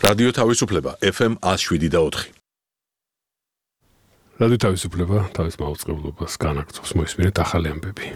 რადიო თავისუფლება FM 107.4. რადიო თავისუფლება თავის მაუწყებლობას განაგრძობს, მოისმინეთ ახალი ამბები.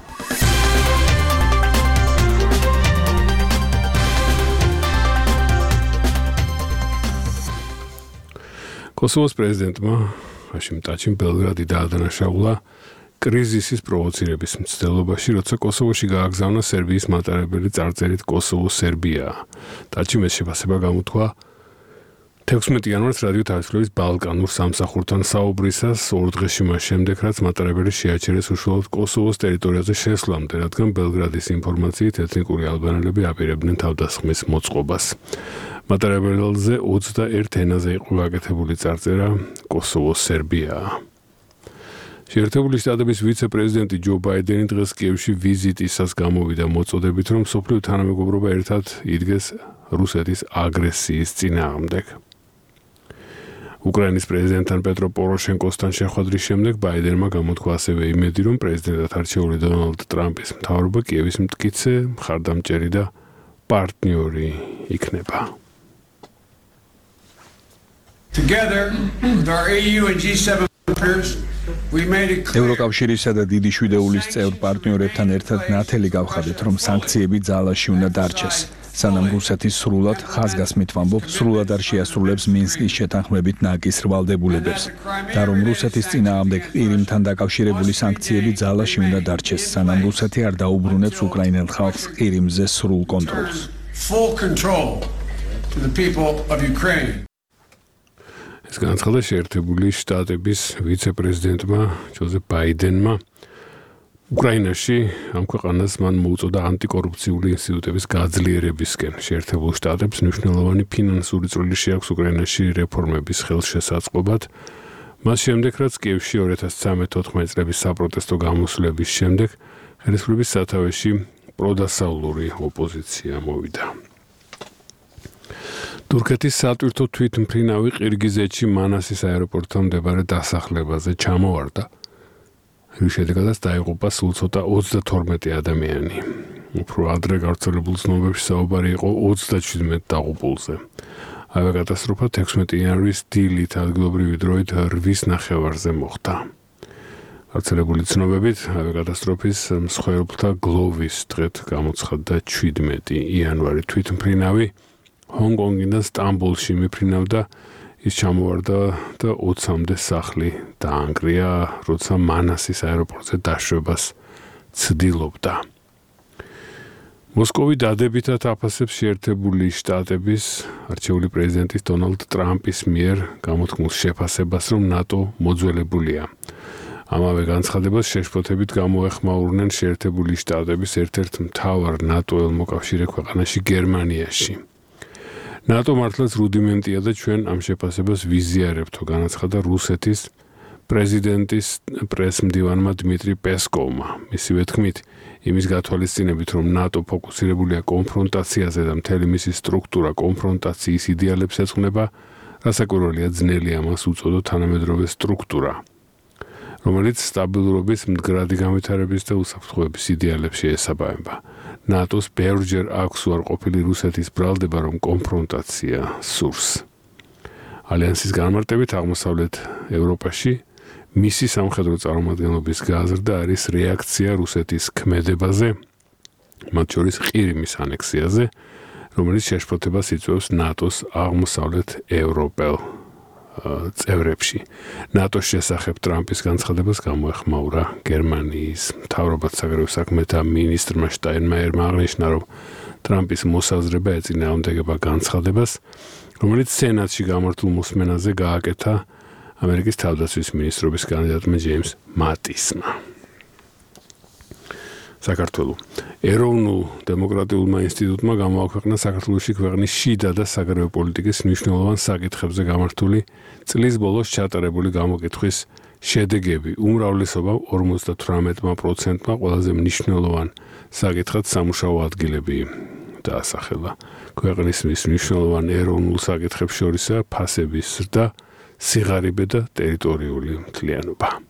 კოსოვოს პრეზიდენტმა ჰაშიმ ტაჩიმ ბელგრადი დაადანაშაულა კრიზისის პროვოცირების მცდელობაში, როცა კოსოვოში გააგზავნა სერბიის მატარებელი წარწერით კოსოვო-სერბია. ტაჩიმ ეს შეფასება გამოთქვა 16 იანვარს რადიო თავისუფლების ბალკანურ სამსახურთან საუბრისას 2 დღეში მას შემდეგ, რაც მატარებელი შეაჩერეს უშუალოდ კოსოვოს ტერიტორიაზე შესვლამდე, რადგან ბელგრადის ინფორმაციით ეთნიკური ალბანელები აპირებდნენ თავდასხმის მოწყობას. მატარებელზე 21 ენაზე იყო გაკეთებული წარწერა კოსოვო-სერბია. შეერთებული შტატების ვიცე-პრეზიდენტი ჯო ბაიდენი დღეს კიევში ვიზიტისას გამოვიდა მოწოდებით, რომ მსოფლიო თანამეგობრობა ერთად იდგეს რუსეთის აგრესიის წინააღმდეგ. უკრაინის პრეზიდენტთან პეტრო პოროშენკოსთან შეხვედრის შემდეგ ბაიდენმა გამოთქვა ასევე იმედი, რომ პრეზიდენტად არჩეული დონალდ ტრამპის მთავრობა კიევის მტკიცე, მხარდამჭერი და პარტნიორი იქნება. Together with our EU and G7 partners, we made it clear. ევროკავშირისა და დიდი შვიდეულის წევრ პარტნიორებთან ერთად ნათელი გავხადეთ, რომ სანქციები ძალაში უნდა დარჩეს. სანამ რუსეთის სრულად ხაზგასმით ვამბობ, სრულად არ შეასრულებს მინსკის შეთანხმებით ნაკის რვალდებულებებს და რომ რუსეთის წინააღმდეგ ყირიმთან დაკავშირებული სანქციები ძალაში უნდა დარჩეს, სანამ რუსეთი არ დაუბრუნებს უკრაინელ ხალხს ყირიმზე სრულ კონტროლს. Full control to the people of Ukraine. ეს განაცხადა შეერთებული შტატების ვიცე-პრეზიდენტმა ჯოზეფ ბაიდენმა. უკრაინაში ამ ქვეყანას მან მოუწოდა ანტიკორუფციული ინსტიტუტების გაძლიერებისკენ. შეერთებულ შტატებს მნიშვნელოვანი ფინანსური წვლილი შეაქვს უკრაინაში რეფორმების ხელშესაწყობად. მას შემდეგ, რაც კიევში 2013-14 წლების საპროტესტო გამოსვლების შემდეგ ხელისუფლების სათავეში პროდასავლური ოპოზიცია მოვიდა. თურქეთის სატვირთო თვითმფრინავი ყირგიზეთში მანასის აეროპორტთან მდებარე დასახლებაზე ჩამოვარდა. რის შედეგადაც დაიღუპა სულ ცოტა 32 ადამიანი. უფრო ადრე გავრცელებულ ცნობებში საუბარი იყო 37 დაღუპულზე. ავიაკატასტროფა 16 იანვრის დილით ადგილობრივი დროით 8:30-ზე მოხდა. გავრცელებული ცნობებით ავიაკატასტროფის მსხვერპლთა გლოვის დღეთ გამოცხადდა 17 იანვარი. თვითმფრინავი ჰონგ-კონგიდან სტამბოლში მიფრინავდა, ის ჩამოვარდა და 20-მდე სახლი დაანგრია, როცა მანასის აეროპორტზე დაშვებას ცდილობდა. მოსკოვი დადებითად აფასებს შეერთებული შტატების არჩეული პრეზიდენტის დონალდ ტრამპის მიერ გამოთქმულ შეფასებას, რომ ნატო მოძველებულია. ამავე განცხადებას შეშფოთებით გამოეხმაურნენ შეერთებული შტატების ერთ-ერთ მთავარ ნატოელ მოკავშირე ქვეყანაში გერმანიაში. ნატო მართლაც რუდიმენტია და ჩვენ ამ შეფასებას ვიზიარებთო, განაცხადა რუსეთის პრეზიდენტის პრესმდივანმა დმიტრი პესკოვმა. მისივე თქმით, იმის გათვალისწინებით, რომ ნატო ფოკუსირებულია კონფრონტაციაზე და მთელი მისი სტრუქტურა კონფრონტაციის იდეალებს ეძღვნება, რასაკვირველია ძნელი ამას უწოდო თანამედროვე სტრუქტურა, რომელიც სტაბილურობის, მდგრადი განვითარების და უსაფრთხოების იდეალებს შეესაბამება. ნატოს ბევრჯერ აქვს უარყოფილი რუსეთის ბრალდება, რომ კონფრონტაცია სურს. ალიანსის განმარტებით აღმოსავლეთ ევროპაში მისი სამხედრო წარმომადგენლობის გაზრდა არის რეაქცია რუსეთის ქმედებაზე, მათ შორის ყირიმის ანექსიაზე, რომელიც შეშფოთებას იწვევს ნატოს აღმოსავლეთ ევროპელ წევრებში. ნატოს შესახებ ტრამპის განცხადებას გამოეხმაურა გერმანიის მთავრობად საგარეო საქმეთა მინისტრმა შტაინმაიერმა აღნიშნა, რომ ტრამპის მოსაზრება ეწინააღმდეგება განცხადებას, რომელიც სენატში გამართულ მოსმენაზე გააკეთა ამერიკის თავდაცვის მინისტრობის კანდიდატმა ჯეიმს მატისმა. საქართველო ეროვნულ დემოკრატიულმა ინსტიტუტმა გამოაქვეყნა საქართველოში ქვეყნის შიდა და საგარეო პოლიტიკის მნიშვნელოვან საკითხებზე გამართული წლის ბოლოს ჩატარებული გამოკითხვის შედეგები. უმრავლესობა 58%-მა ყველაზე მნიშვნელოვან საკითხად სამუშაო ადგილები დაასახელა. ქვეყნის მნიშვნელოვან ეროვნულ საკითხებს შორისაა ფასების ზრდა, სიღარიბე და ტერიტორიული მთლიანობა.